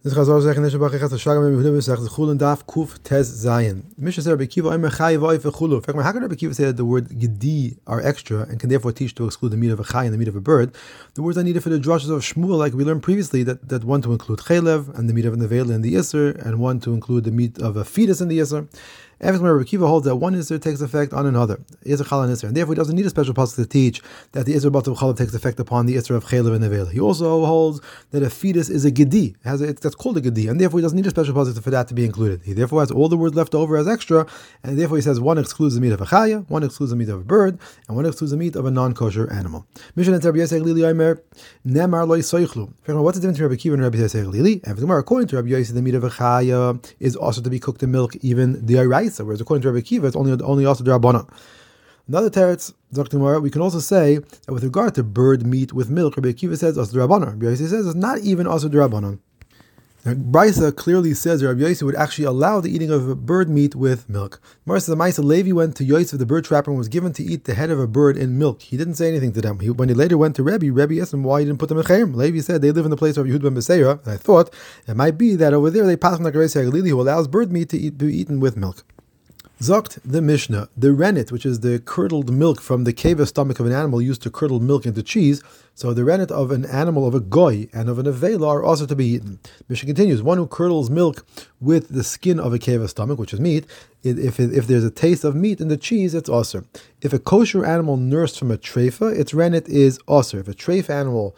This Chazor Zech Neshbach Echad Shagam Yehuda B'Sech Zechulin Daf Kuf Tez Zayin. Mishnah said Rabbi Kiva Omer Chay V'Oy V'Chulu. In fact, how can Rabbi Kiva say that the word Gedi are extra and can therefore teach to exclude the meat of a chay and the meat of a bird? The words are needed for the drushes of Shmuel, like we learned previously, that one to include chaylev and the meat of a nevela in the Isser, and one to include the meat of a fetus in the Isser. Every time Rabbi Kiva holds that one Isser takes effect on another, Isser Chal and Isser, and therefore he doesn't need a special pasuk to teach that the Isser Batav Chalav takes effect upon the Isser of chaylev and nevela. He also holds that a fetus is a Gedi, that's called a Gedi, and therefore he doesn't need a special pasuk for that to be included. He therefore has all the words left over as extra, and therefore he says one excludes the meat of a chaya, one excludes the meat of a bird, and one excludes the meat of a non-kosher animal. Mishnah and Rabbi Yosef Lili Omer Nemar Lo Yisoichlu. What's the difference between Rabbi Kiva and Rabbi Yosef Lili? And according to Rabbi Yosef, the meat of a chaya is also to be cooked in milk, even the Araisa, whereas according to Rabbi Kiva, it's only also the Rabbanan. Another teretz, Dr. Gemara, we can also say that with regard to bird meat with milk, Rabbi Kiva says also the Rabbanan. Rabbi Yosef says it's not even also the Rabbanan. Now, Brisa clearly says that Rabbi Yosef would actually allow the eating of bird meat with milk. Gemara says the Maisa Levi went to Yosef, the bird trapper, and was given to eat the head of a bird in milk. He didn't say anything to them. When he later went to Rebbe asked him why he didn't put them in Chayim. Levi said they live in the place of Yehud ben Beseira, and I thought it might be that over there they pass like Rabbi Galili, who allows bird meat to be eaten with milk. Zokt the Mishnah, the rennet, which is the curdled milk from the keva stomach of an animal used to curdle milk into cheese, so the rennet of an animal of a goy and of an avela are also to be eaten. Mishnah continues, one who curdles milk with the skin of a keva stomach, which is meat, if there's a taste of meat in the cheese, it's osur. If a kosher animal nursed from a treifa, its rennet is osur. If a treif animal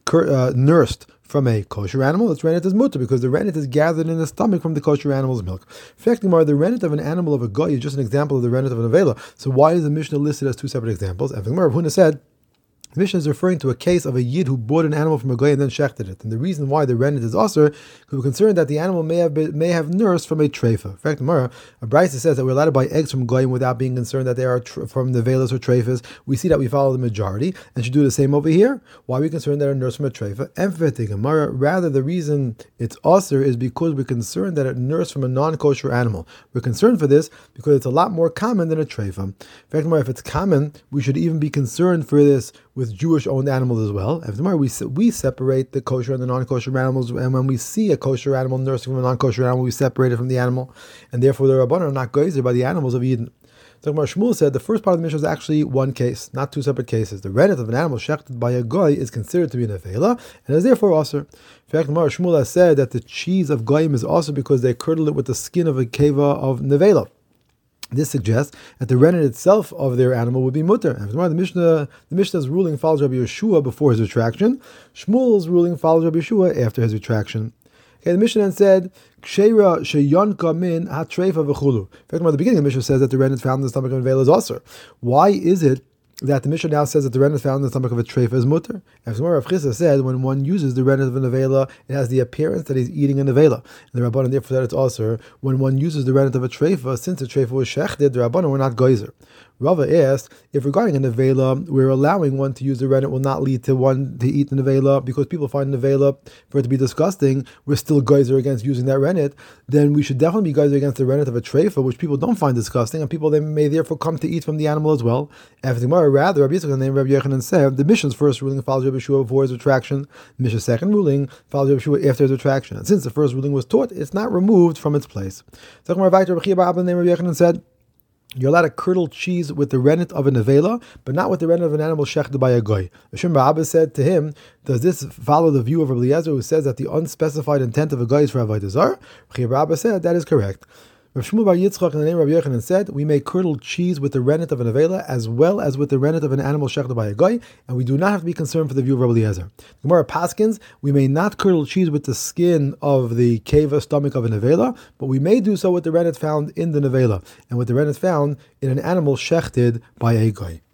nursed from a kosher animal, its rennet is mutter, because the rennet is gathered in the stomach from the kosher animal's milk. In fact, the rennet of an animal of a goy is just an example of the rennet of an avela. So why is the Mishnah listed as two separate examples? And Rav Huna said, the Mishnah is referring to a case of a yid who bought an animal from a goy and then shechted it. And the reason why the rennet is osur, because we're concerned that the animal may have nursed from a treifa. In fact, a Brisa says that we're allowed to buy eggs from goyim without being concerned that they are from the velas or treifas. We see that we follow the majority, and should do the same over here. Why are we concerned that they are nursed from a treifa? Emphatic Gemara, rather the reason it's osur is because we're concerned that it nursed from a non-kosher animal. We're concerned for this because it's a lot more common than a treifa. In fact, if it's common, we should even be concerned for this with Jewish-owned animals as well. We separate the kosher and the non-kosher animals, and when we see a kosher animal nursing from a non-kosher animal, we separate it from the animal, and therefore the Rabbanan are not geyser by the animals of Eden. So Shmuel said the first part of the Mishnah is actually one case, not two separate cases. The rennet of an animal shechted by a goy is considered to be an avela, and is therefore osur. In fact, Shmuel has said that the cheese of goyim is osur because they curdle it with the skin of a keva of nevela. This suggests that the rennet itself of their animal would be mutter. The Mishnah's ruling follows Rabbi Yeshua before his retraction. Shmuel's ruling follows Rabbi Yeshua after his retraction. Okay, the Mishnah then said, Ksheira sheyonka min hatreifa v'chulu. In fact, at the beginning, the Mishnah says that the rennet found in the stomach of a veil is osur. Why is it that the Mishnah now says that the rennet found in the stomach of a treifa is mutter? As Rav Chisda said, when one uses the rennet of a nevela, it has the appearance that he's eating a nevela. And the Rabbanan therefore said it's osur. When one uses the rennet of a treifa, since the treifa was shechted, the Rabbanan were not geyser. Rava asked, if regarding a nevela, we're allowing one to use the rennet will not lead to one to eat the nevela, because people find nevela for it to be disgusting, we're still geyser against using that rennet, then we should definitely be geyser against the rennet of a treifa, which people don't find disgusting, and people they may therefore come to eat from the animal as well. Everything more, rather, Rabbi Yitzchak named Rabbi Yochanan said, the Mishnah's first ruling follows Rabbi Yeshua before his retraction, the Mishnah's second ruling follows Rabbi Yeshua after his retraction. And since the first ruling was taught, it's not removed from its place. Rabbi Yochanan said, you're allowed to curdle cheese with the rennet of a nevela, but not with the rennet of an animal shechted by a goy. Rishon bar Abba said to him, does this follow the view of Rabbi Eliezer, who says that the unspecified intent of a goy is for avodah zarah? Rishon bar Abba said that is correct. Rav Shmuel bar Yitzchak in the name of Rabbi Yochanan said, we may curdle cheese with the rennet of an avela as well as with the rennet of an animal shechted by a goy, and we do not have to be concerned for the view of Rabbi Eliezer. Gemara Paskins, we may not curdle cheese with the skin of the keva stomach of an avela, but we may do so with the rennet found in the nevela, and with the rennet found in an animal shechted by a goy.